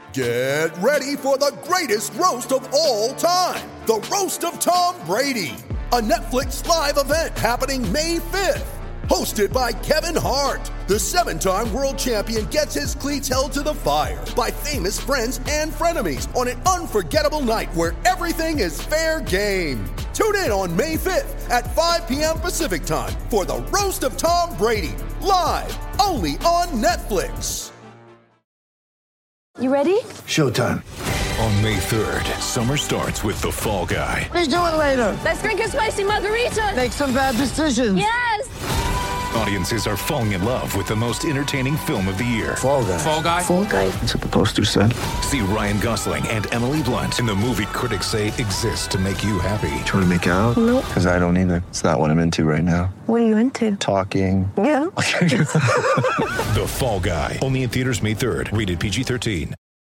Get ready for the greatest roast of all time, the Roast of Tom Brady, a Netflix live event happening May 5th. Hosted by Kevin Hart, the 7-time world champion gets his cleats held to the fire by famous friends and frenemies on an unforgettable night where everything is fair game. Tune in on May 5th at 5 p.m. Pacific time for the Roast of Tom Brady, live only on Netflix. You ready? Showtime. On May 3rd, summer starts with The Fall Guy. What are you doing later? Let's drink a spicy margarita. Make some bad decisions. Yes! Audiences are falling in love with the most entertaining film of the year. Fall Guy. Fall Guy? Fall guy. That's what the poster said. See Ryan Gosling and Emily Blunt in the movie critics say exists to make you happy. Trying to make it out? Nope. Because I don't either. It's not what I'm into right now. What are you into? Talking. Yeah. The Fall Guy. Only in theaters May 3rd. Rated PG-13.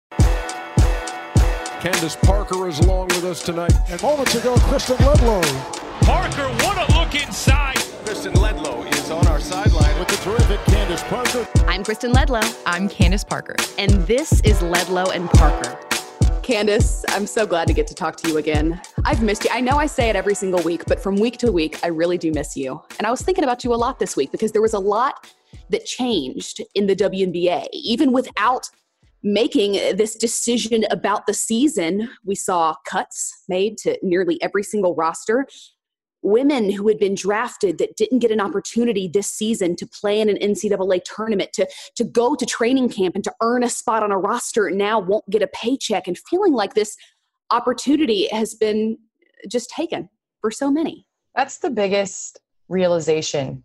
Candace Parker is along with us tonight. And moments ago, Kristen Ledlow. Parker, what a look inside. Kristen Ledlow is on our sideline With the terrific Candace Parker. I'm Kristen Ledlow. I'm Candace Parker. And this is Ledlow and Parker. Candace, I'm so glad to get to talk to you again. I've missed you. I know I say it every single week, but from week to week, I really do miss you. And I was thinking about you a lot this week because there was a lot that changed in the WNBA. Even without making this decision about the season, we saw cuts made to nearly every single roster. Women who had been drafted that didn't get an opportunity this season to play in an NCAA tournament, to go to training camp and to earn a spot on a roster now won't get a paycheck, and feeling like this opportunity has been just taken for so many. That's the biggest realization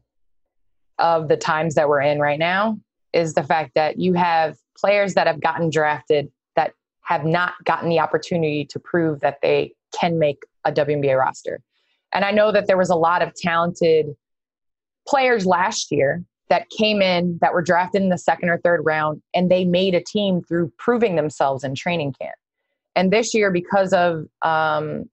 of the times that we're in right now, is the fact that you have players that have gotten drafted that have not gotten the opportunity to prove that they can make a WNBA roster. And I know that there was a lot of talented players last year that came in that were drafted in the second or third round, and they made a team through proving themselves in training camp. And this year, because of the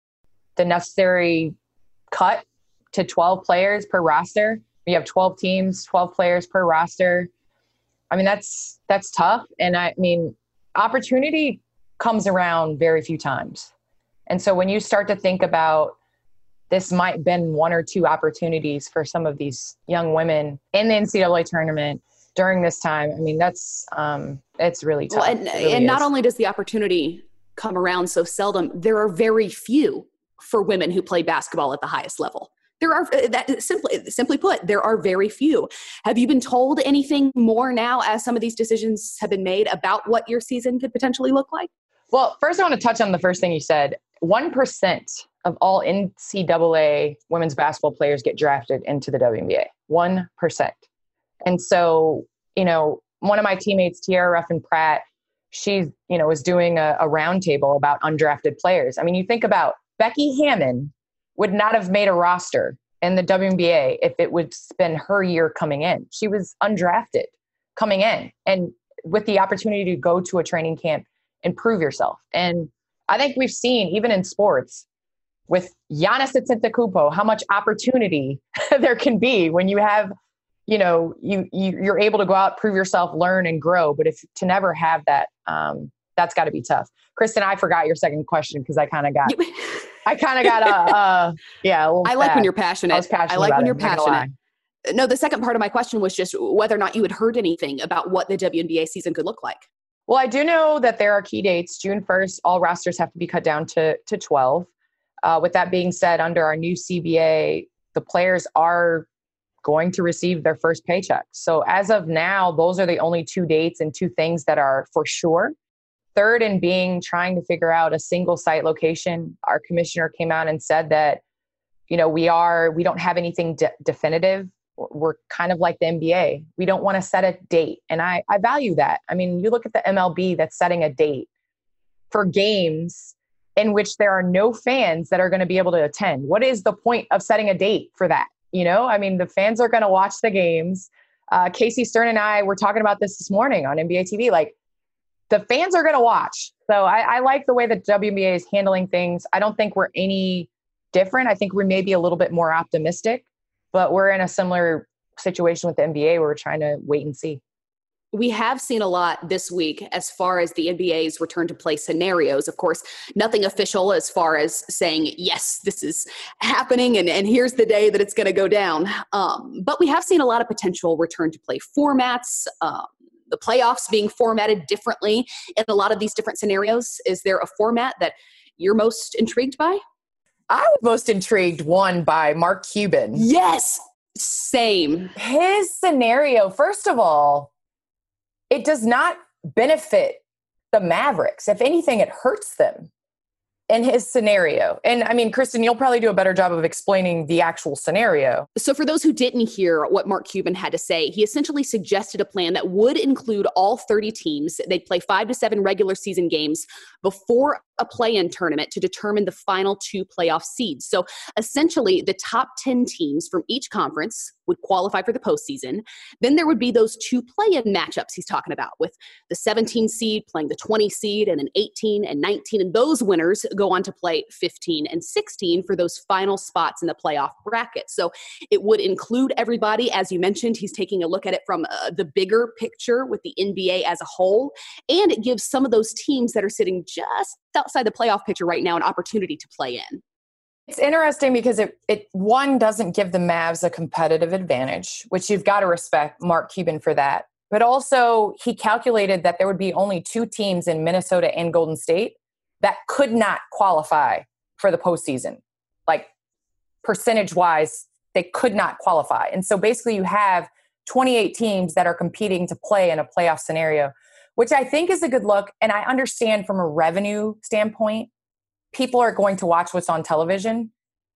necessary cut to 12 players per roster, we have 12 teams, 12 players per roster. I mean, that's tough. And I mean, opportunity comes around very few times. And so when you start to think about this might have been one or two opportunities for some of these young women in the NCAA tournament during this time, I mean, that's it's really tough. Well, and not only does the opportunity come around so seldom, there are very few for women who play basketball at the highest level. There are, that simply put, there are very few. Have you been told anything more now as some of these decisions have been made about what your season could potentially look like? Well, first I want to touch on the first thing you said. 1% of all NCAA women's basketball players get drafted into the WNBA. 1%. And so, you know, one of my teammates, Tiara Ruffin-Pratt, she, you know, was doing a roundtable about undrafted players. I mean, you think about Becky Hammon would not have made a roster in the WNBA if it would been her year coming in. She was undrafted coming in, and with the opportunity to go to a training camp and prove yourself. And I think we've seen, even in sports, with Giannis Antetokounmpo, how much opportunity there can be when you have, you know, you're able to go out, prove yourself, learn and grow. But if to never have that, that's got to be tough. Kristen, I forgot your second question because I kind of got yeah. I like when you're passionate. I like when you're passionate. No, the second part of my question was just whether or not you had heard anything about what the WNBA season could look like. Well, I do know that there are key dates. June 1st, all rosters have to be cut down to 12. With that being said, under our new CBA, the players are going to receive their first paycheck. So as of now, those are the only two dates and two things that are for sure. Third, in being trying to figure out a single site location, our commissioner came out and said that, you know, we don't have anything definitive. We're kind of like the NBA. We don't want to set a date. And I value that. I mean, you look at the MLB that's setting a date for games in which there are no fans that are going to be able to attend. What is the point of setting a date for that? You know, I mean, the fans are going to watch the games. Casey Stern and I were talking about this morning on NBA TV. Like, the fans are going to watch. So I like the way that WNBA is handling things. I don't think we're any different. I think we may be a little bit more optimistic, but we're in a similar situation with the NBA where we're trying to wait and see. We have seen a lot this week as far as the NBA's return to play scenarios. Of course, nothing official as far as saying, yes, this is happening and here's the day that it's going to go down. But we have seen a lot of potential return to play formats, the playoffs being formatted differently in a lot of these different scenarios. Is there a format that you're most intrigued by? I was most intrigued, by Mark Cuban. Yes, same. His scenario, first of all, it does not benefit the Mavericks. If anything, it hurts them in his scenario. And I mean, Kristen, you'll probably do a better job of explaining the actual scenario. So for those who didn't hear what Mark Cuban had to say, he essentially suggested a plan that would include all 30 teams. They'd play 5 to 7 regular season games before a play-in tournament to determine the final 2 playoff seeds. So essentially, the top 10 teams from each conference would qualify for the postseason. Then there would be those 2 play-in matchups he's talking about, with the 17 seed playing the 20 seed and an 18 and 19. And those winners go on to play 15 and 16 for those final spots in the playoff bracket. So it would include everybody. As you mentioned, he's taking a look at it from the bigger picture with the NBA as a whole. And it gives some of those teams that are sitting just outside the playoff picture right now an opportunity to play in. It's interesting because it one doesn't give the Mavs a competitive advantage, which you've got to respect Mark Cuban for that. But also he calculated that there would be only 2 teams in Minnesota and Golden State that could not qualify for the postseason. Like percentage-wise, they could not qualify. And so basically you have 28 teams that are competing to play in a playoff scenario, which I think is a good look. And I understand from a revenue standpoint, people are going to watch what's on television,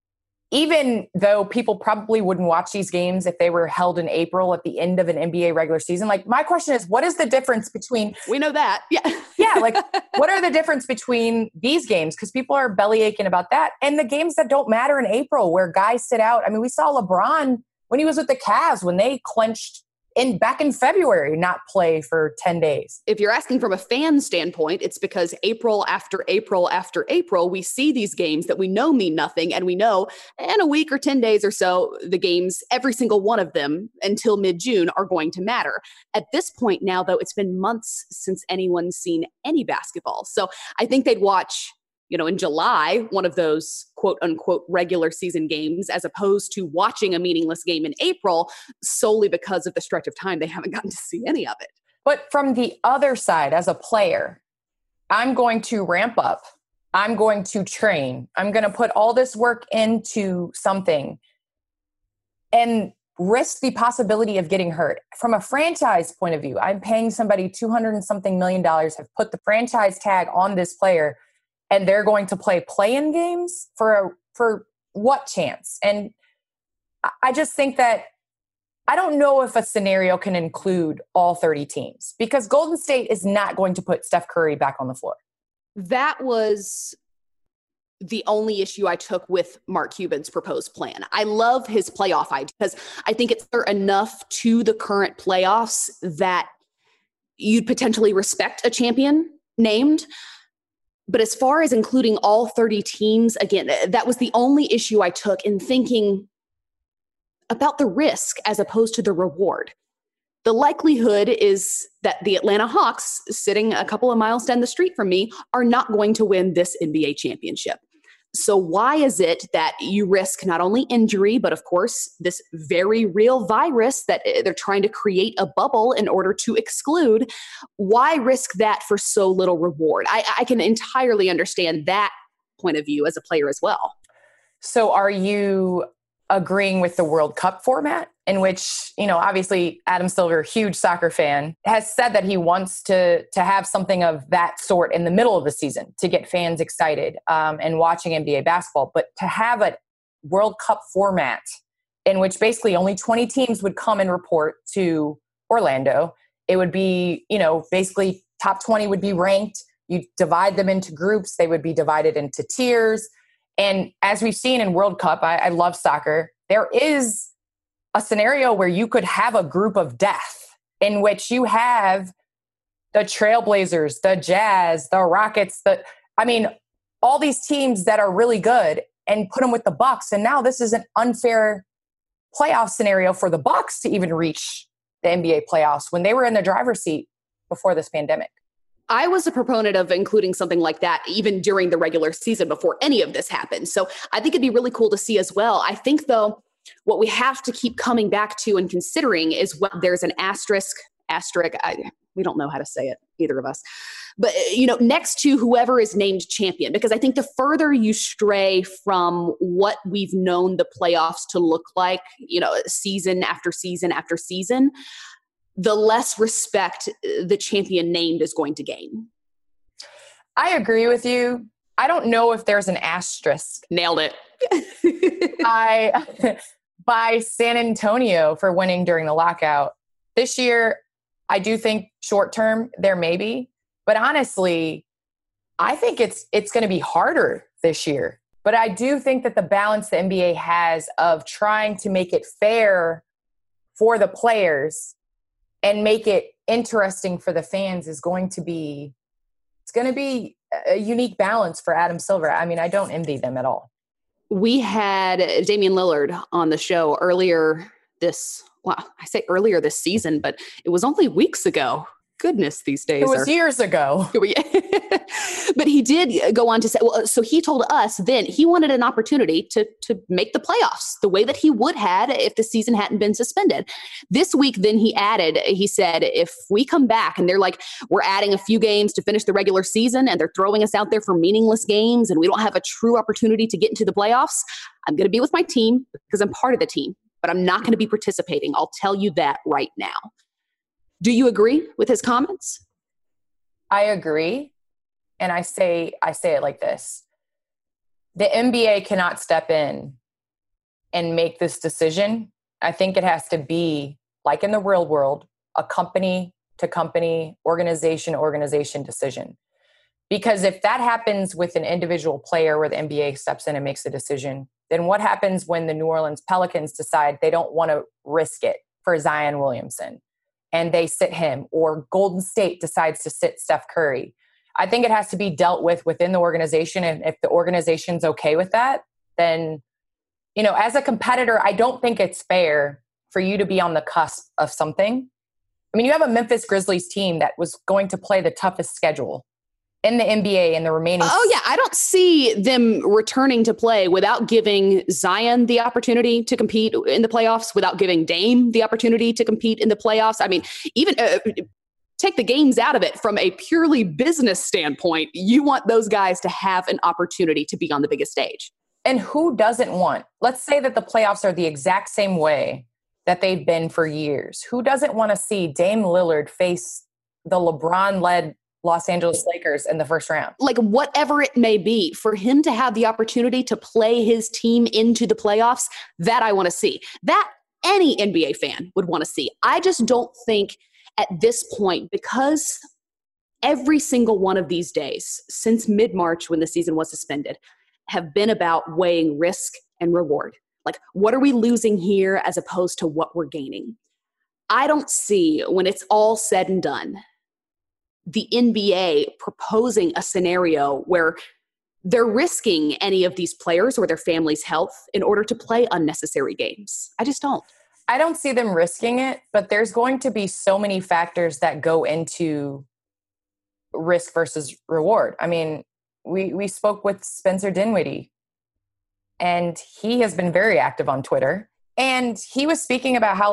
even though people probably wouldn't watch these games if they were held in April at the end of an NBA regular season. Like, my question is, what is the difference between... We know that. Yeah. Yeah, like, what are the difference between these games? Because people are belly aching about that. And the games that don't matter in April where guys sit out. I mean, we saw LeBron when he was with the Cavs, when they clinched back in February, not play for 10 days. If you're asking from a fan standpoint, it's because April after April after April, we see these games that we know mean nothing. And we know in a week or 10 days or so, the games, every single one of them until mid-June are going to matter. At this point now, though, it's been months since anyone's seen any basketball. So I think they'd watch, in July, one of those quote unquote regular season games, as opposed to watching a meaningless game in April solely because of the stretch of time they haven't gotten to see any of it. But from the other side, as a player, I'm going to ramp up. I'm going to train. I'm going to put all this work into something and risk the possibility of getting hurt. From a franchise point of view, I'm paying somebody $200 and something million, have put the franchise tag on this player, and they're going to play-in games for what chance? And I just think that I don't know if a scenario can include all 30 teams, because Golden State is not going to put Steph Curry back on the floor. That was the only issue I took with Mark Cuban's proposed plan. I love his playoff idea because I think it's enough to the current playoffs that you'd potentially respect a champion named. But as far as including all 30 teams, again, that was the only issue I took in thinking about the risk as opposed to the reward. The likelihood is that the Atlanta Hawks, sitting a couple of miles down the street from me, are not going to win this NBA championship. So why is it that you risk not only injury, but of course, this very real virus that they're trying to create a bubble in order to exclude? Why risk that for so little reward? I can entirely understand that point of view as a player as well. So are you agreeing with the World Cup format, in which, obviously Adam Silver, huge soccer fan, has said that he wants to have something of that sort in the middle of the season to get fans excited and watching NBA basketball, but to have a World Cup format in which basically only 20 teams would come and report to Orlando. It would be, basically top 20 would be ranked. You divide them into groups. They would be divided into tiers. And as we've seen in World Cup, I love soccer, there is a scenario where you could have a group of death in which you have the Trailblazers, the Jazz, the Rockets, all these teams that are really good, and put them with the Bucks. And now this is an unfair playoff scenario for the Bucks to even reach the NBA playoffs when they were in the driver's seat before this pandemic. I was a proponent of including something like that even during the regular season before any of this happened. So I think it'd be really cool to see as well. I think, though, what we have to keep coming back to and considering is what there's an asterisk, we don't know how to say it, either of us. But, next to whoever is named champion, because I think the further you stray from what we've known the playoffs to look like, season after season after season, the less respect the champion named is going to gain. I agree with you. I don't know if there's an asterisk. Nailed it. by San Antonio for winning during the lockout. This year, I do think short term there may be, but honestly, I think it's going to be harder this year. But I do think that the balance the NBA has of trying to make it fair for the players and make it interesting for the fans is going to be a unique balance for Adam Silver. I mean, I don't envy them at all. We had Damian Lillard on the show earlier this season, but it was only weeks ago. Goodness, these days. It was years ago. But he did go on to say, so he told us then he wanted an opportunity to make the playoffs the way that he would had if the season hadn't been suspended. This week, then he said, if we come back and they're like, we're adding a few games to finish the regular season and they're throwing us out there for meaningless games and we don't have a true opportunity to get into the playoffs, I'm going to be with my team because I'm part of the team, but I'm not going to be participating. I'll tell you that right now. Do you agree with his comments? I agree. And I say it like this. The NBA cannot step in and make this decision. I think it has to be, like in the real world, a company to company, organization decision. Because if that happens with an individual player where the NBA steps in and makes a decision, then what happens when the New Orleans Pelicans decide they don't want to risk it for Zion Williamson and they sit him, or Golden State decides to sit Steph Curry? I think it has to be dealt with within the organization. And if the organization's okay with that, then, as a competitor, I don't think it's fair for you to be on the cusp of something. I mean, you have a Memphis Grizzlies team that was going to play the toughest schedule in the NBA in the remaining. Oh, yeah. I don't see them returning to play without giving Zion the opportunity to compete in the playoffs, without giving Dame the opportunity to compete in the playoffs. I mean, even take the games out of it from a purely business standpoint. You want those guys to have an opportunity to be on the biggest stage. And who doesn't want? Let's say that the playoffs are the exact same way that they've been for years. Who doesn't want to see Dame Lillard face the LeBron-led Los Angeles Lakers in the first round? Like, whatever it may be, for him to have the opportunity to play his team into the playoffs, that I want to see. That any NBA fan would want to see. I just don't think at this point, because every single one of these days since mid-March when the season was suspended have been about weighing risk and reward. Like, what are we losing here as opposed to what we're gaining? I don't see, when it's all said and done, the NBA proposing a scenario where they're risking any of these players or their families' health in order to play unnecessary games. I just don't. I don't see them risking it, but there's going to be so many factors that go into risk versus reward. I mean, we spoke with Spencer Dinwiddie, and he has been very active on Twitter. And he was speaking about how,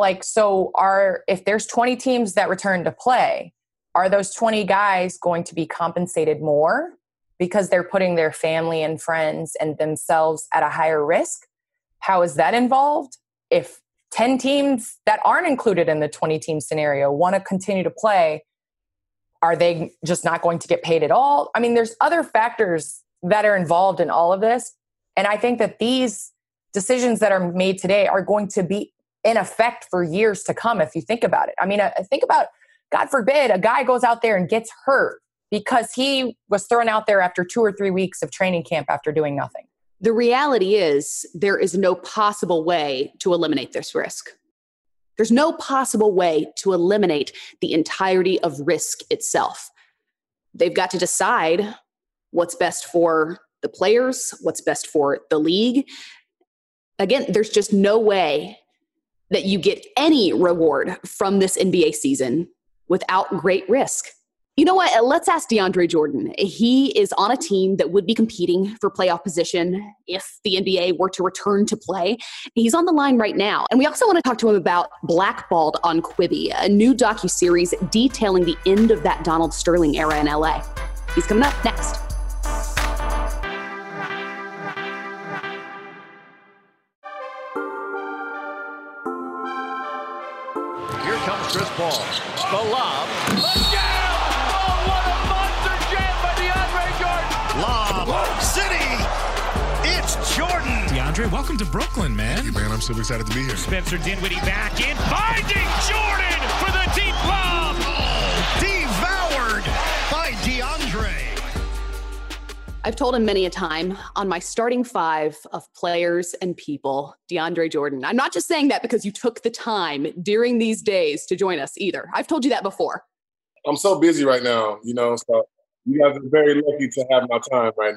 if there's 20 teams that return to play, are those 20 guys going to be compensated more because they're putting their family and friends and themselves at a higher risk? How is that involved? If 10 teams that aren't included in the 20-team scenario want to continue to play, are they just not going to get paid at all? I mean, there's other factors that are involved in all of this. And I think that these decisions that are made today are going to be in effect for years to come, if you think about it. I mean, think about, God forbid, a guy goes out there and gets hurt because he was thrown out there after 2 or 3 weeks of training camp after doing nothing. The reality is there is no possible way to eliminate this risk. There's no possible way to eliminate the entirety of risk itself. They've got to decide what's best for the players, what's best for the league. Again, there's just no way that you get any reward from this NBA season without great risk. You know what? Let's ask DeAndre Jordan. He is on a team that would be competing for playoff position if the NBA were to return to play. He's on the line right now. And we also want to talk to him about Blackballed on Quibi, a new docuseries detailing the end of that Donald Sterling era in LA. He's coming up next. Here comes Chris Paul. The lob. A jam! Oh, what a monster jam by DeAndre Jordan! Lob City! It's Jordan! DeAndre, welcome to Brooklyn, man. Thank you, man. I'm so excited to be here. Spencer Dinwiddie back in, finding Jordan for the deep lob! Devoured by DeAndre! I've told him many a time, on my starting five of players and people, DeAndre Jordan. I'm not just saying that because you took the time during these days to join us either. I've told you that before. I'm so busy right now, so you guys are very lucky to have my time right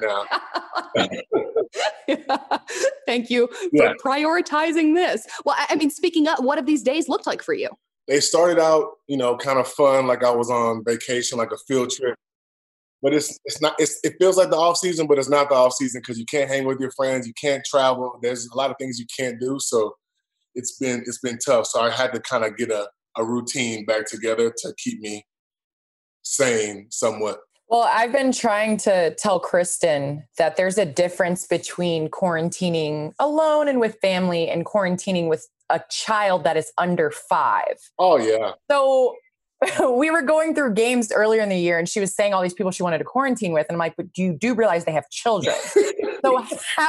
now. Thank you for prioritizing this. Well, I mean, speaking of, what have these days looked like for you? They started out, kind of fun, like I was on vacation, like a field trip. But it feels like the off season, but it's not the off season because you can't hang with your friends, you can't travel. There's a lot of things you can't do. So it's been tough. So I had to kind of get a routine back together to keep me sane somewhat. Well, I've been trying to tell Kristen that there's a difference between quarantining alone and with family and quarantining with a child that is under 5. Oh, yeah. So we were going through games earlier in the year and she was saying all these people she wanted to quarantine with. And I'm like, but you do realize they have children. So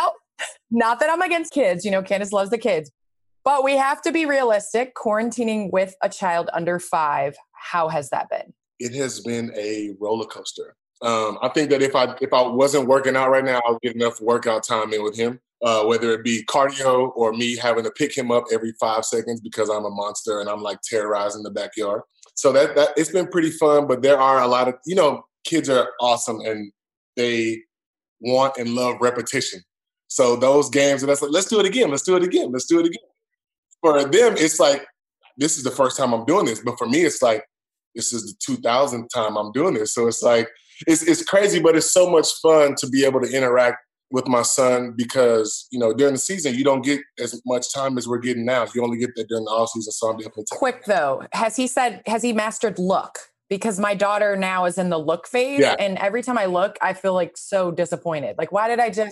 not that I'm against kids, Candace loves the kids, but we have to be realistic. Quarantining with a child under 5, how has that been? It has been a roller coaster. I think that if I wasn't working out right now, I'll get enough workout time in with him, whether it be cardio or me having to pick him up every 5 seconds because I'm a monster and I'm like terrorizing the backyard. So that it's been pretty fun, but there are a lot of, kids are awesome and they want and love repetition. So those games, and that's like, let's do it again. Let's do it again. Let's do it again. For them, it's like, this is the first time I'm doing this. But for me, it's like, this is the 2000th time I'm doing this. So it's like, it's crazy, but it's so much fun to be able to interact with my son because, during the season, you don't get as much time as we're getting now. You only get that during the off season. So I'm definitely quick though. Has he mastered look? Because my daughter now is in the look phase. Yeah. And every time I look, I feel like so disappointed. Like, why did I do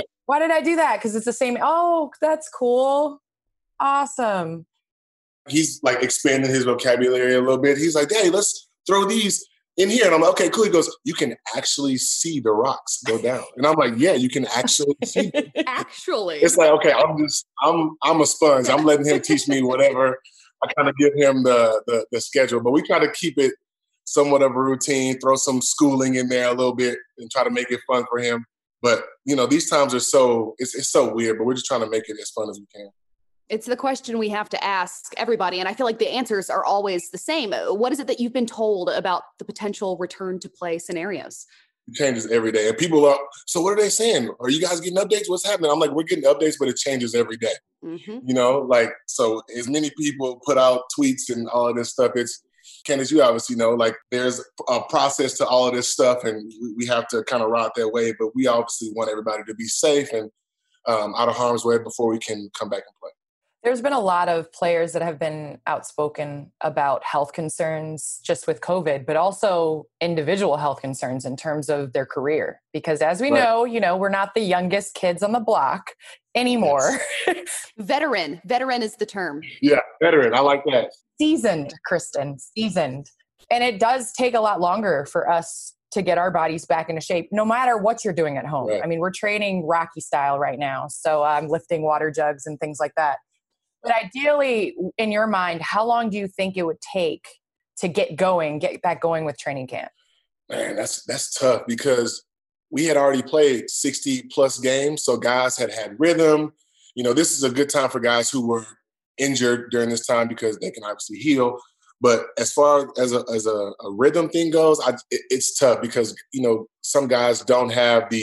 that? Because it's the same. Oh, that's cool. Awesome. He's like expanding his vocabulary a little bit. He's like, hey, let's throw these in here. And I'm like, okay, cool. He goes, you can actually see the rocks go down. And I'm like, yeah, you can actually see them. Actually. It's like, okay, I'm a sponge. I'm letting him teach me whatever. I kind of give him the schedule, but we try to keep it somewhat of a routine, throw some schooling in there a little bit and try to make it fun for him. But, these times are it's so weird, but we're just trying to make it as fun as we can. It's the question we have to ask everybody, and I feel like the answers are always the same. What is it that you've been told about the potential return to play scenarios? It changes every day. And people are, so what are they saying? Are you guys getting updates? What's happening? I'm like, we're getting updates, but it changes every day. Mm-hmm. So as many people put out tweets and all of this stuff, it's, Candace, you obviously know, there's a process to all of this stuff, and we have to kind of ride that way, but we obviously want everybody to be safe and out of harm's way before we can come back and play. There's been a lot of players that have been outspoken about health concerns just with COVID, but also individual health concerns in terms of their career. Because as we know, we're not the youngest kids on the block anymore. Yes. Veteran is the term. Yeah, veteran. I like that. Seasoned, Kristen, seasoned. And it does take a lot longer for us to get our bodies back into shape, no matter what you're doing at home. Right. I mean, we're training Rocky style right now. So I'm lifting water jugs and things like that. But ideally, in your mind, how long do you think it would take to get back going with training camp? Man, that's tough because we had already played 60 plus games. So guys had rhythm. This is a good time for guys who were injured during this time because they can obviously heal. But as far as a rhythm thing goes, it's tough because, some guys don't have the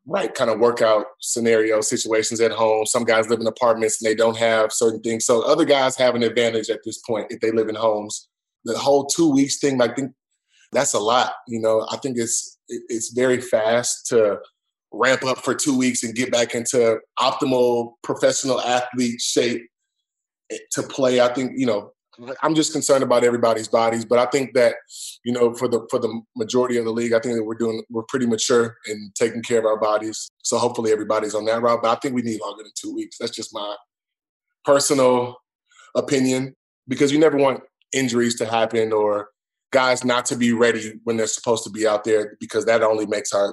right kind of workout scenario situations at home. Some guys live in apartments and they don't have certain things. So other guys have an advantage at this point if they live in homes. The whole 2 weeks thing, I think that's a lot. I think it's very fast to ramp up for 2 weeks and get back into optimal professional athlete shape to play. I think, I'm just concerned about everybody's bodies, but I think that, for the majority of the league, I think that we're pretty mature in taking care of our bodies. So hopefully everybody's on that route, but I think we need longer than 2 weeks. That's just my personal opinion, because you never want injuries to happen or guys not to be ready when they're supposed to be out there, because that only makes our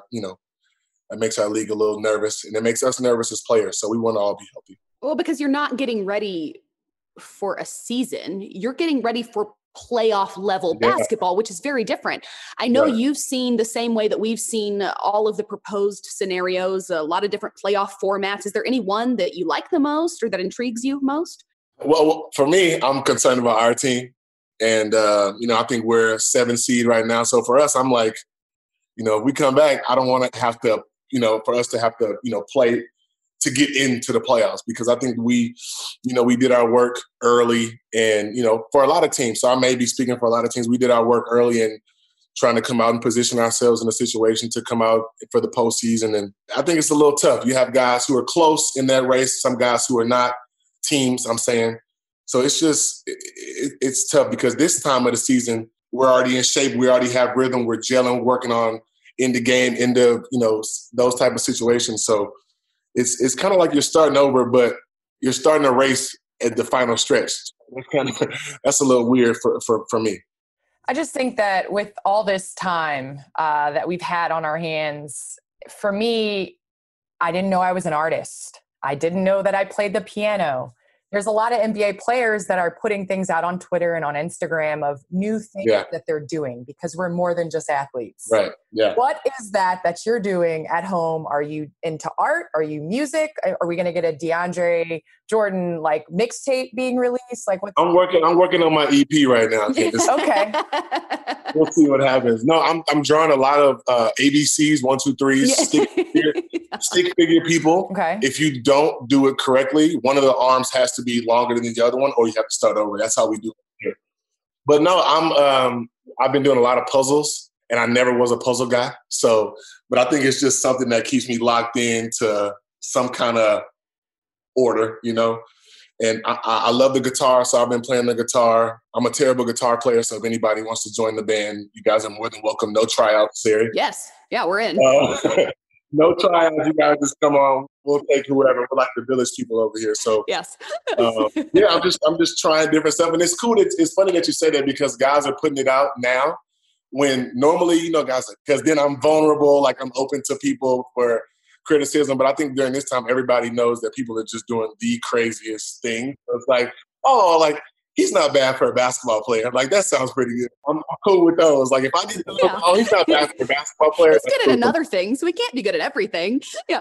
league a little nervous, and it makes us nervous as players. So we want to all be healthy. Well, because you're not getting ready for a season, you're getting ready for playoff level basketball, which is very different. I know you've seen the same way that we've seen all of the proposed scenarios, a lot of different playoff formats. Is there any one that you like the most or that intrigues you most? Well, for me, I'm concerned about our team. And, I think we're a 7 seed right now. So for us, I'm like, if we come back, I don't want to have to, for us to have to, play to get into the playoffs, because I think we did our work early and, for a lot of teams, so I may be speaking for a lot of teams, we did our work early and trying to come out and position ourselves in a situation to come out for the postseason. And I think it's a little tough. You have guys who are close in that race, some guys who are not, teams, I'm saying. So it's just, it's tough because this time of the season, we're already in shape. We already have rhythm. We're gelling, working on in the game, into, those type of situations. So it's kind of like you're starting over, but you're starting a race at the final stretch. That's a little weird for me. I just think that with all this time that we've had on our hands, for me, I didn't know I was an artist. I didn't know that I played the piano. There's a lot of NBA players that are putting things out on Twitter and on Instagram of new things that they're doing, because we're more than just athletes. Right. Yeah. What is that you're doing at home? Are you into art? Are you music? Are we going to get a DeAndre Jordan mixtape being released? I'm working on my EP right now. Okay. We'll see what happens. No, I'm drawing a lot of ABCs, 1, 2, 3s, stick figure people. Okay. If you don't do it correctly, one of the arms has to be longer than the other one, or you have to start over. That's how we do it here. But no, I've been doing a lot of puzzles, and I never was a puzzle guy. So, but I think it's just something that keeps me locked into some kind of order, And I love the guitar, so I've been playing the guitar. I'm a terrible guitar player, so if anybody wants to join the band, you guys are more than welcome. No tryouts, Sari. Yes. Yeah, we're in. No tryouts. You guys just come on. We'll take whoever. We're like the village people over here. So yes. I'm just trying different stuff, and it's cool. It's funny that you say that, because guys are putting it out now when normally, guys, because then I'm vulnerable. I'm open to people for criticism, but I think during this time, everybody knows that people are just doing the craziest thing. It's he's not bad for a basketball player. That sounds pretty good. I'm cool with those. If I get he's not bad for a basketball player. He's good at another thing, so we can't be good at everything. Yeah.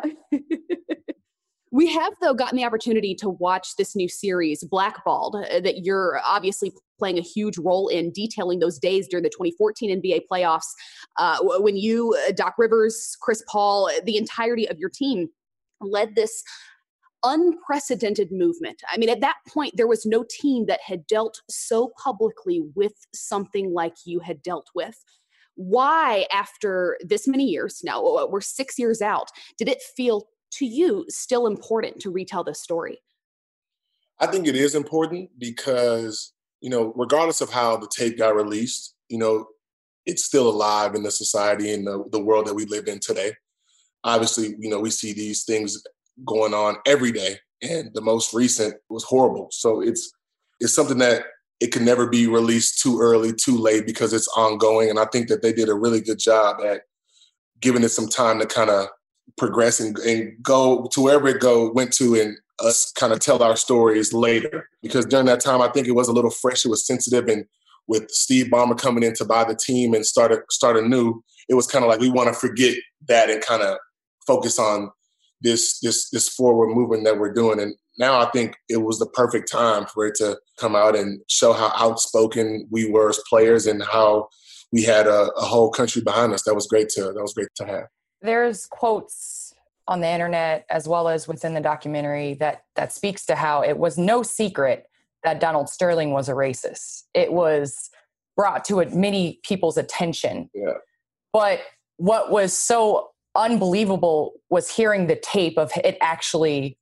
We have, though, gotten the opportunity to watch this new series, Blackballed, that you're obviously playing a huge role in, detailing those days during the 2014 NBA playoffs when you, Doc Rivers, Chris Paul, the entirety of your team led this unprecedented movement. I mean, at that point, there was no team that had dealt so publicly with something like you had dealt with. Why, after this many years, now we're 6 years out, did it feel to you still important to retell this story? I think it is important because, regardless of how the tape got released, it's still alive in the society and the world that we live in today. Obviously, we see these things going on every day, and the most recent was horrible. So it's something that it can never be released too early, too late, because it's ongoing. And I think that they did a really good job at giving it some time to kind of progress and go to wherever it went to, and us kind of tell our stories later. Because during that time, I think it was a little fresh, it was sensitive, and with Steve Ballmer coming in to buy the team and start anew, it was kind of we want to forget that and kind of focus on this forward movement that we're doing. And now I think it was the perfect time for it to come out and show how outspoken we were as players and how we had a whole country behind us. That was great to have. There's quotes on the internet as well as within the documentary that speaks to how it was no secret that Donald Sterling was a racist. It was brought to many people's attention. Yeah. But what was so unbelievable was hearing the tape of it actually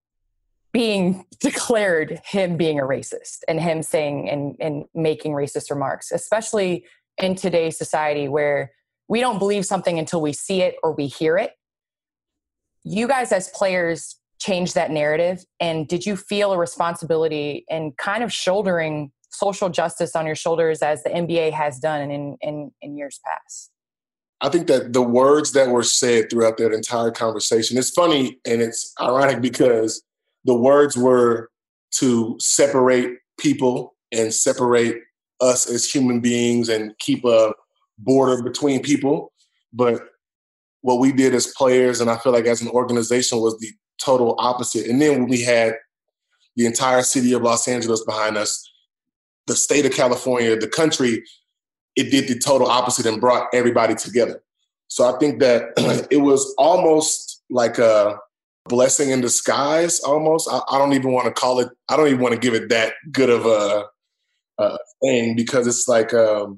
being declared him being a racist and him saying and making racist remarks, especially in today's society where we don't believe something until we see it or we hear it. You guys as players changed that narrative. And did you feel a responsibility in kind of shouldering social justice on your shoulders as the NBA has done in years past? I think that the words that were said throughout that entire conversation, it's funny and it's ironic because the words were to separate people and separate us as human beings and keep a border between people. But what we did as players, and I feel like as an organization, was the total opposite. And then when we had the entire city of Los Angeles behind us, the state of California, the country, it did the total opposite and brought everybody together. So I think that it was almost like a blessing in disguise, almost. I don't even want to call it, I don't even want to give it that good of a thing because it's like,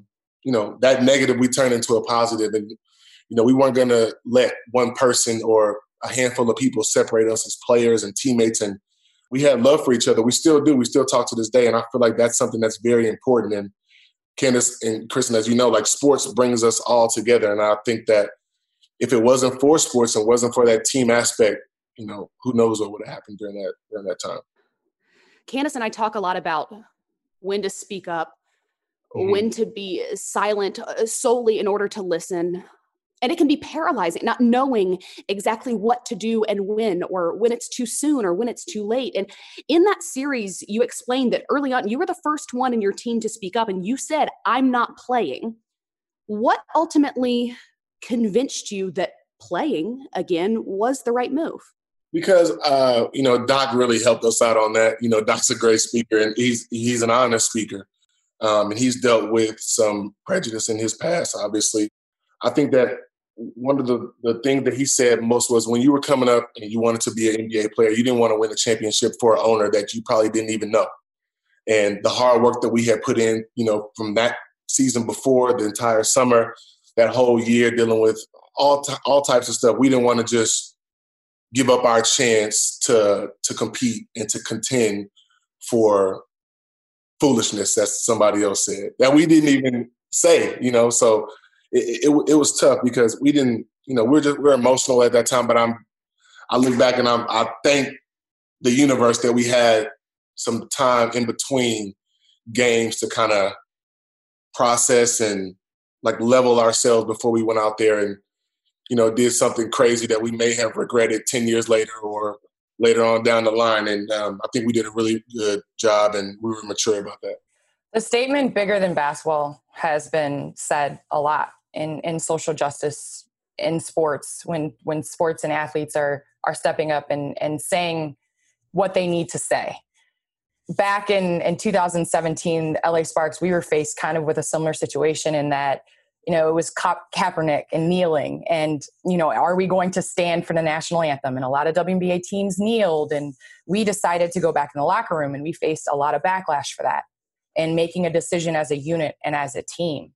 that negative we turned into a positive. And, we weren't going to let one person or a handful of people separate us as players and teammates. And we had love for each other. We still do. We still talk to this day. And I feel like that's something that's very important. And Candace and Kristen, as you know, like sports brings us all together. And I think that if it wasn't for sports and wasn't for that team aspect, who knows what would have happened during that time. Candace and I talk a lot about when to speak up, when to be silent solely in order to listen. And it can be paralyzing, not knowing exactly what to do and when, or when it's too soon or when it's too late. And in that series, you explained that early on, you were the first one in your team to speak up and you said, I'm not playing. What ultimately convinced you that playing again was the right move? Because, Doc really helped us out on that. Doc's a great speaker and he's an honest speaker. And he's dealt with some prejudice in his past, obviously. I think that one of the things that he said most was when you were coming up and you wanted to be an NBA player, you didn't want to win a championship for an owner that you probably didn't even know. And the hard work that we had put in, from that season before, the entire summer, that whole year dealing with all types of stuff, we didn't want to just give up our chance to compete and to contend for foolishness, as somebody else said, that we didn't even say, so it was tough because we didn't, we're emotional at that time, but I look back and I thank the universe that we had some time in between games to kind of process and like level ourselves before we went out there and, did something crazy that we may have regretted 10 years later or later on down the line. And I think we did a really good job and we were mature about that. The statement bigger than basketball has been said a lot in social justice in sports when sports and athletes are stepping up and saying what they need to say. Back in 2017, LA Sparks, we were faced kind of with a similar situation in that, it was Kaepernick and kneeling and, are we going to stand for the national anthem? And a lot of WNBA teams kneeled and we decided to go back in the locker room and we faced a lot of backlash for that and making a decision as a unit and as a team.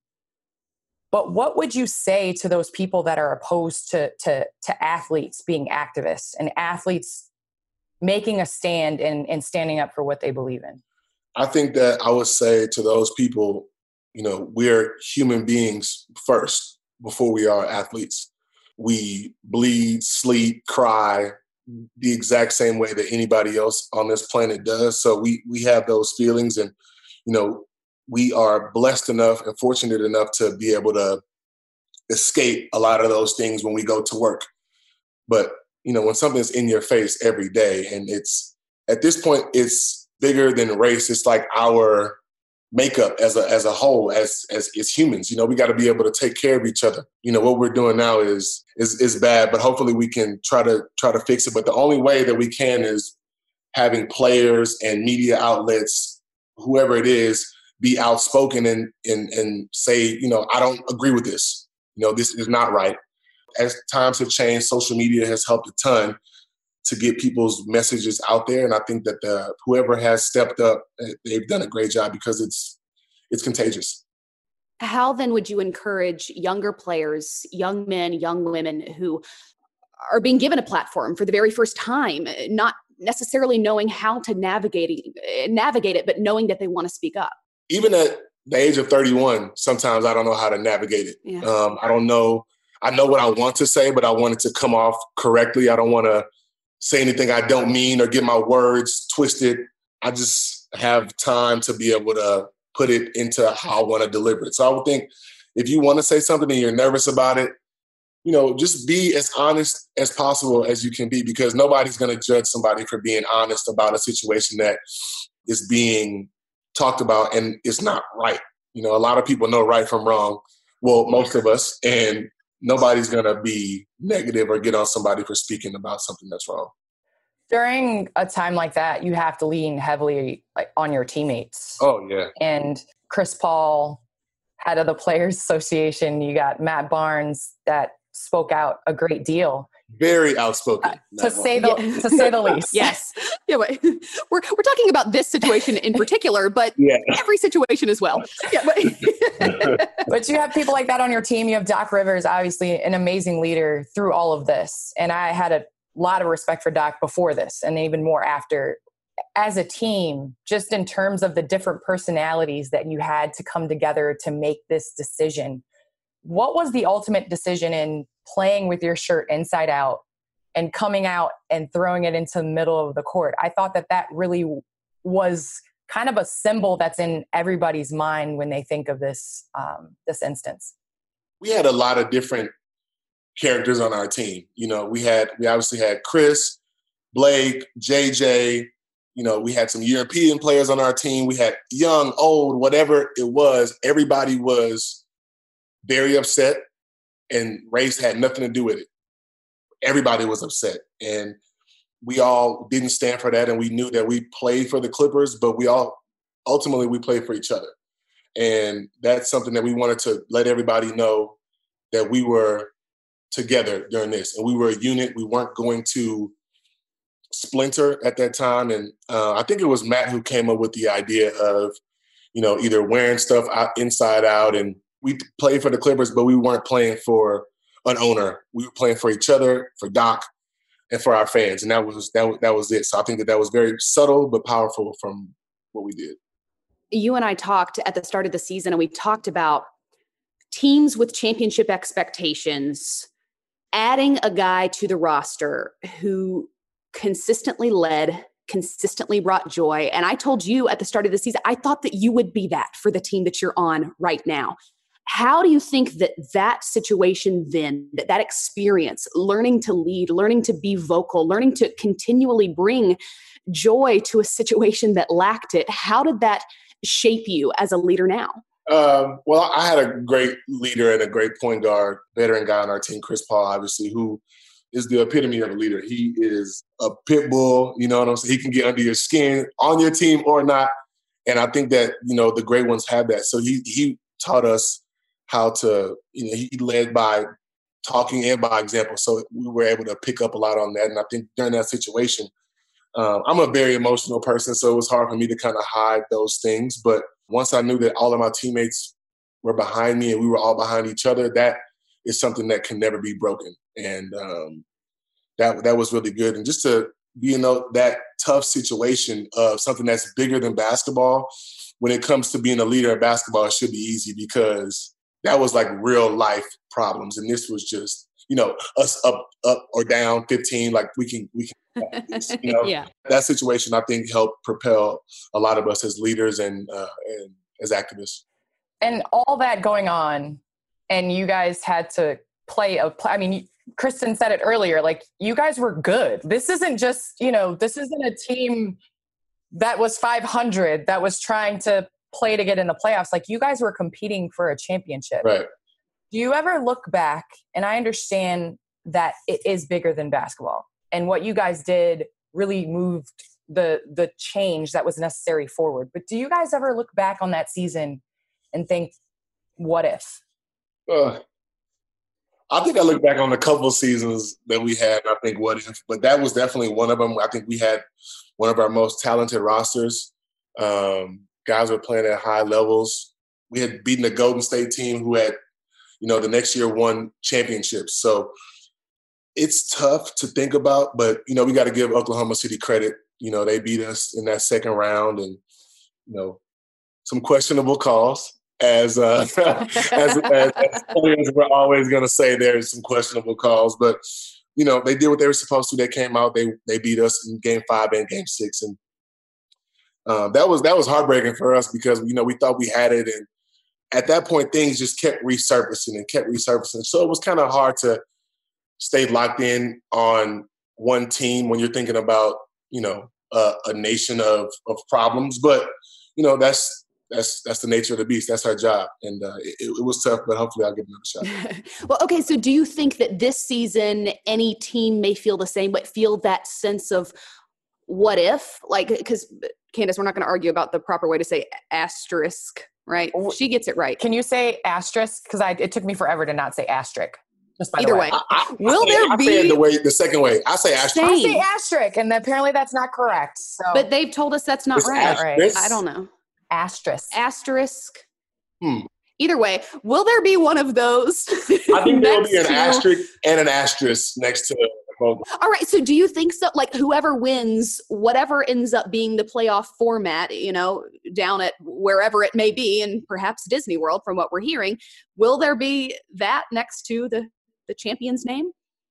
But what would you say to those people that are opposed to athletes being activists and athletes making a stand and standing up for what they believe in? I think that I would say to those people, we're human beings first before we are athletes. We bleed, sleep, cry the exact same way that anybody else on this planet does. So we have those feelings and, we are blessed enough and fortunate enough to be able to escape a lot of those things when we go to work. But, when something's in your face every day and it's, at this point, it's bigger than race. It's like our makeup as a whole, as humans, we got to be able to take care of each other. What we're doing now is bad, but hopefully we can try to fix it. But the only way that we can is having players and media outlets, whoever it is, be outspoken and say, I don't agree with this. This is not right. as times have changed, social media has helped a ton to get people's messages out there. And I think that whoever has stepped up, they've done a great job because it's contagious. How then would you encourage younger players, young men, young women who are being given a platform for the very first time, not necessarily knowing how to navigate it, but knowing that they want to speak up? Even at the age of 31, sometimes I don't know how to navigate it. Yeah. I don't know. I know what I want to say, but I want it to come off correctly. I don't want to say anything I don't mean or get my words twisted. I just have time to be able to put it into how I want to deliver it. So I would think if you want to say something and you're nervous about it, just be as honest as possible as you can be, because nobody's going to judge somebody for being honest about a situation that is being talked about and it's not right. A lot of people know right from wrong. Well, most of us, and nobody's going to be negative or get on somebody for speaking about something that's wrong. During a time like that, you have to lean heavily on your teammates. Oh, yeah. And Chris Paul, head of the Players Association, you got Matt Barnes that spoke out a great deal. Very outspoken. To say the least. Yes. Yeah, but we're talking about this situation in particular, but every situation as well. Yeah, but you have people like that on your team. You have Doc Rivers, obviously an amazing leader through all of this. And I had a lot of respect for Doc before this and even more after. As a team, just in terms of the different personalities that you had to come together to make this decision, what was the ultimate decision in playing with your shirt inside out and coming out and throwing it into the middle of the court? I thought that really was kind of a symbol that's in everybody's mind when they think of this instance. We had a lot of different characters on our team. We obviously had Chris, Blake, JJ. We had some European players on our team. We had young, old, whatever it was. Everybody was very upset, and race had nothing to do with it. Everybody was upset, and we all didn't stand for that, and we knew that we played for the Clippers, but we played for each other. And that's something that we wanted to let everybody know, that we were together during this, and we were a unit. We weren't going to splinter at that time. And I think it was Matt who came up with the idea of, either wearing stuff inside out, and we played for the Clippers, but we weren't playing for an owner. We were playing for each other, for Doc, and for our fans. And that was it. So I think that was very subtle but powerful from what we did. You and I talked at the start of the season, and we talked about teams with championship expectations, adding a guy to the roster who consistently led, consistently brought joy. And I told you at the start of the season, I thought that you would be that for the team that you're on right now. How do you think that situation then, that experience, learning to lead, learning to be vocal, learning to continually bring joy to a situation that lacked it, how did that shape you as a leader now? Well, I had a great leader and a great point guard, veteran guy on our team, Chris Paul, obviously, who is the epitome of a leader. He is a pit bull, you know what I'm saying? He can get under your skin on your team or not. And I think that, the great ones have that. So he taught us how to, he led by talking and by example. So we were able to pick up a lot on that. And I think during that situation, I'm a very emotional person, so it was hard for me to kind of hide those things. But once I knew that all of my teammates were behind me and we were all behind each other, that is something that can never be broken. And that was really good. And just to be in that tough situation of something that's bigger than basketball, when it comes to being a leader in basketball, it should be easy because that was like real life problems. And this was just, us up or down 15, like we can Yeah. That situation, I think, helped propel a lot of us as leaders and as activists. And all that going on, and you guys had to play Kristen said it earlier, like, you guys were good. This isn't just, this isn't a team that was 500 that was trying to play to get in the playoffs. Like, you guys were competing for a championship. Right. Do you ever look back, and I understand that it is bigger than basketball, and what you guys did really moved the change that was necessary forward. But do you guys ever look back on that season and think, what if? I think I look back on a couple of seasons that we had, and I think what if, but that was definitely one of them. I think we had one of our most talented rosters. Guys were playing at high levels. We had beaten a Golden State team who had, the next year won championships. So it's tough to think about, but, we got to give Oklahoma City credit. They beat us in that second round and, some questionable calls. As players, we're always going to say there's some questionable calls, but they did what they were supposed to. They came out, they beat us in Game 5 and Game 6, and that was heartbreaking for us because we thought we had it, and at that point things just kept resurfacing. So it was kind of hard to stay locked in on one team when you're thinking about a nation of problems, but That's the nature of the beast. That's our job. And it was tough, but hopefully I'll give another shot. Well, okay, so do you think that this season any team may feel the same, but feel that sense of what if? Like, because, Candace, we're not going to argue about the proper way to say asterisk, right? She gets it right. Can you say asterisk? Because it took me forever to not say asterisk. Either way. Will there be? I say it the second way. I say asterisk. I say asterisk, and apparently that's not correct. So. But they've told us that's not right. Right. I don't know. Asterisk. Either way, will there be one of those? I think there will be an asterisk and an asterisk next to both. All right. So do you think so? Like whoever wins, whatever ends up being the playoff format, down at wherever it may be, and perhaps Disney World from what we're hearing, will there be that next to the champion's name?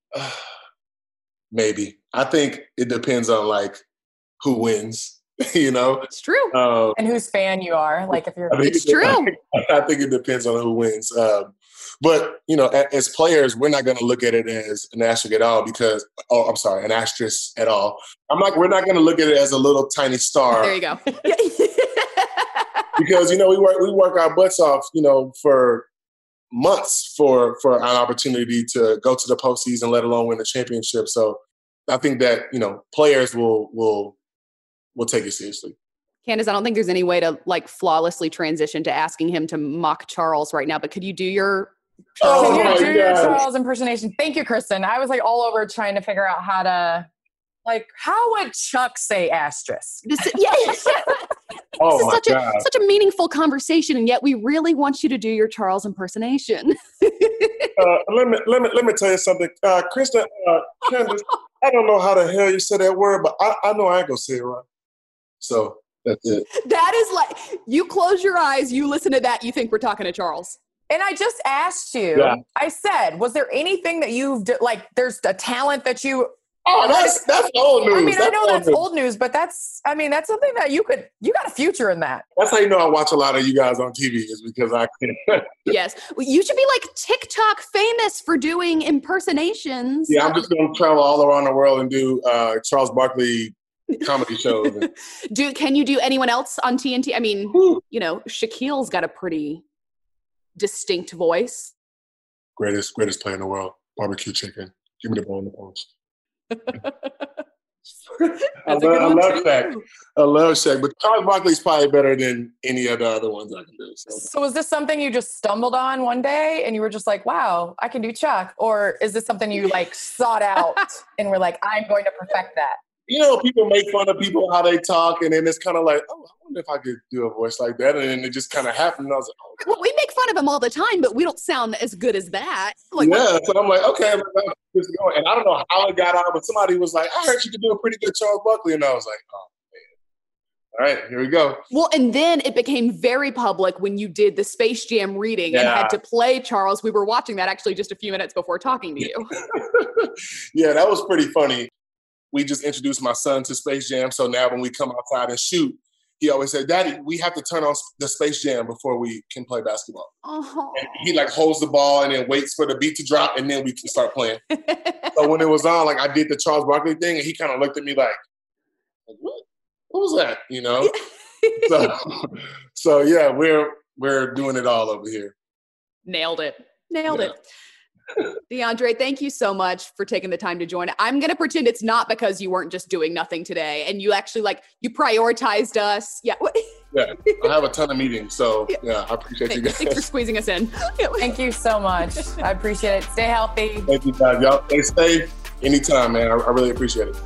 Maybe. I think it depends on who wins. It's true. And whose fan you are, if you're. It's true. I think it depends on who wins. But as players, we're not going to look at it as an asterisk at all because. Oh, I'm sorry, an asterisk at all. We're not going to look at it as a little tiny star. There you go. Because we work our butts off, for months for an opportunity to go to the postseason, let alone win the championship. So I think that players will take it seriously. Candace, I don't think there's any way to flawlessly transition to asking him to mock Charles right now, but could you do your Charles impersonation? Thank you, Kristen. I was all over trying to figure out how to how would Chuck say asterisk? Oh this is such a meaningful conversation, and yet we really want you to do your Charles impersonation. Let me tell you something, Kristen, Candace. I don't know how the hell you say that word, but I know I ain't gonna say it right. So that's it. That is you close your eyes, you listen to that, you think we're talking to Charles. And I just asked you, I said, was there anything that you've, there's a talent that you... Oh, that's old news. I know that's old news, but that's something that you got a future in that. That's how I watch a lot of you guys on TV is because I can. Yes. Well, you should be TikTok famous for doing impersonations. Yeah, I'm just going to travel all around the world and do Charles Barkley comedy shows. Can you do anyone else on TNT? I mean, Shaquille's got a pretty distinct voice. Greatest player in the world. Barbecue chicken. Give me the ball in the post. I love Shaq, but Charles Barkley's probably better than any of the other ones I can do. So was this something you just stumbled on one day and you were just wow, I can do Chuck? Or is this something you sought out and were I'm going to perfect that? People make fun of people, how they talk, and then it's kind of I wonder if I could do a voice like that. And then it just kind of happened. And I was well, we make fun of him all the time, but we don't sound as good as that. So I'm okay, just going. And I don't know how it got out, but somebody was I heard you could do a pretty good Charles Barkley. And I was oh, man. All right, here we go. Well, and then it became very public when you did the Space Jam reading and had to play Charles. We were watching that actually just a few minutes before talking to you. Yeah, that was pretty funny. We just introduced my son to Space Jam. So now when we come outside and shoot, he always said, Daddy, we have to turn on the Space Jam before we can play basketball. Uh-huh. And he holds the ball and then waits for the beat to drop and then we can start playing. So when it was on, I did the Charles Barkley thing and he kind of looked at me what was that? So yeah, we're doing it all over here. Nailed it. DeAndre, thank you so much for taking the time to join. I'm going to pretend it's not because you weren't just doing nothing today and you actually you prioritized us. Yeah. Yeah, I have a ton of meetings, so yeah, I appreciate you guys. Thanks for squeezing us in. Thank you so much. I appreciate it. Stay healthy. Thank you, guys. Y'all stay safe anytime, man. I really appreciate it.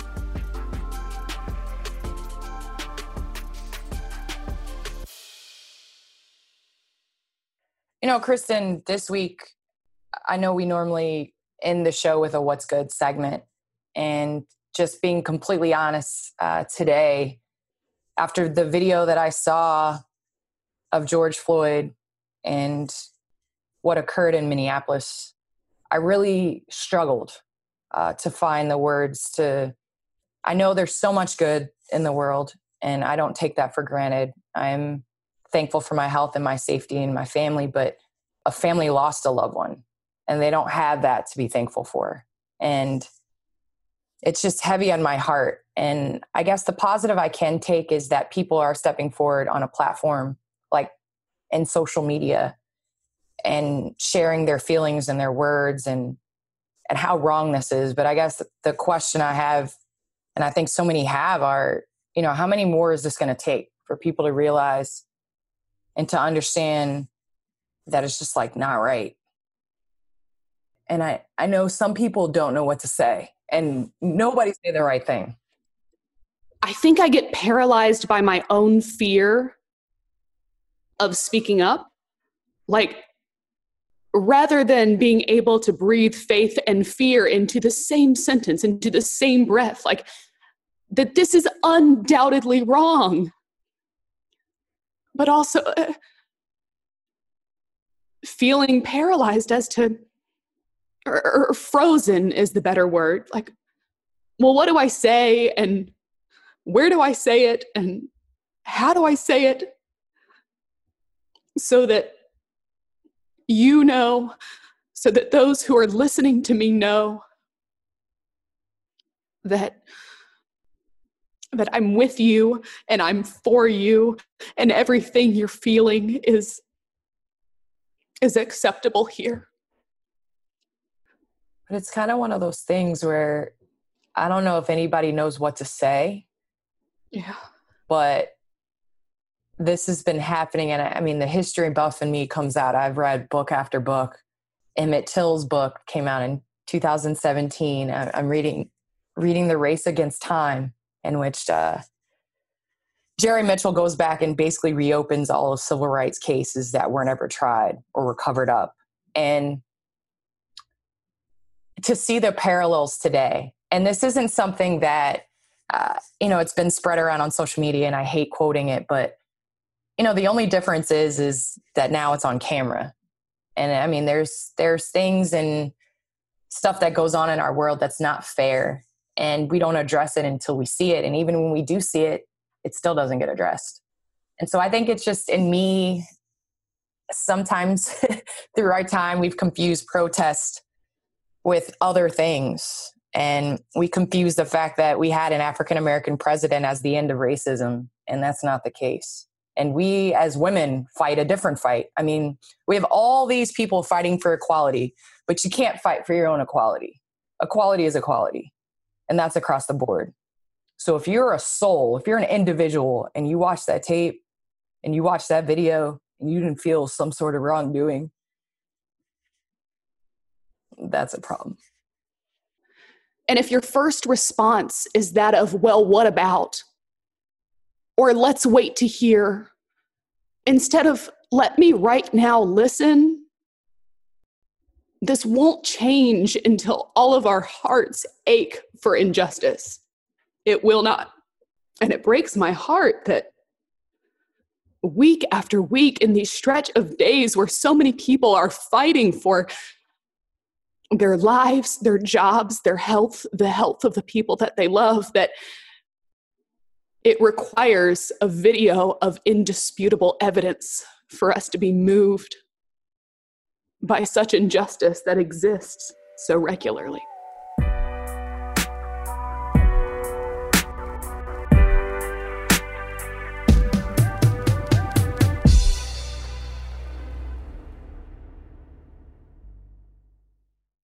You know, Kristen, this week, I know we normally end the show with a What's Good segment. And just being completely honest, today, after the video that I saw of George Floyd and what occurred in Minneapolis, I really struggled to find the words to, I know there's so much good in the world, and I don't take that for granted. I'm thankful for my health and my safety and my family, but a family lost a loved one and they don't have that to be thankful for. And it's just heavy on my heart. And I guess the positive I can take is that people are stepping forward on a platform like in social media and sharing their feelings and their words and how wrong this is. But I guess the question I have, and I think so many have, are, you know, how many more is this going to take for people to realize and to understand that it's just not right? And I know some people don't know what to say, and nobody's saying the right thing. I think I get paralyzed by my own fear of speaking up. Rather than being able to breathe faith and fear into the same sentence, into the same breath, that this is undoubtedly wrong. But also feeling paralyzed as to, or frozen is the better word. Well, what do I say? And where do I say it? And how do I say it? So that you know, so that those who are listening to me know that I'm with you and I'm for you and everything you're feeling is acceptable here. But it's kind of one of those things where I don't know if anybody knows what to say. Yeah. But this has been happening. And I mean, the history buff in me comes out. I've read book after book. Emmett Till's book came out in 2017. I'm reading The Race Against Time, in which Jerry Mitchell goes back and basically reopens all of civil rights cases that weren't ever tried or were covered up. And to see the parallels today, and this isn't something that, it's been spread around on social media, and I hate quoting it, but, the only difference is that now it's on camera. And I mean, there's things and stuff that goes on in our world that's not fair, and we don't address it until we see it. And even when we do see it, it still doesn't get addressed. And so I think it's just in me, sometimes through our time, we've confused protest with other things. And we confuse the fact that we had an African-American president as the end of racism, and that's not the case. And we as women fight a different fight. I mean, we have all these people fighting for equality, but you can't fight for your own equality. Equality is equality, and that's across the board. So if you're a soul, if you're an individual and you watch that tape and you watch that video and you didn't feel some sort of wrongdoing, that's a problem. And if your first response is that of, well, what about? Or let's wait to hear, instead of let me right now listen, this won't change until all of our hearts ache for injustice. It will not. And it breaks my heart that week after week, in these stretch of days where so many people are fighting for their lives, their jobs, their health, the health of the people that they love, that it requires a video of indisputable evidence for us to be moved by such injustice that exists so regularly.